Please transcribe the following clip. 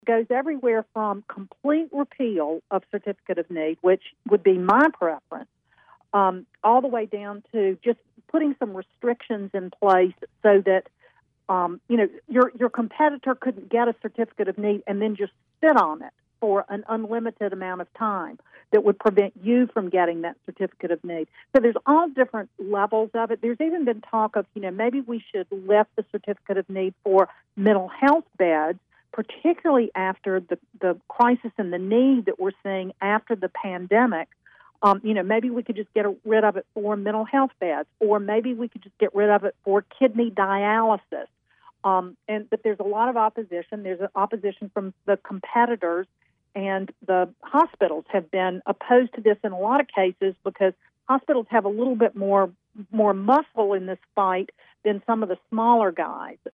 goes everywhere from complete repeal of certificate of need, which would be my preference, all the way down to just putting some restrictions in place so that your competitor couldn't get a certificate of need and then just sit on it for an unlimited amount of time that would prevent you from getting that certificate of need. So there's all different levels of it. There's even been talk of, maybe we should lift the certificate of need for mental health beds, particularly after the crisis and the need that we're seeing after the pandemic. Maybe we could just get rid of it for mental health beds, or maybe we could just get rid of it for kidney dialysis. But there's a lot of opposition. There's opposition from the competitors, and the hospitals have been opposed to this in a lot of cases because hospitals have a little bit more muscle in this fight than some of the smaller guys.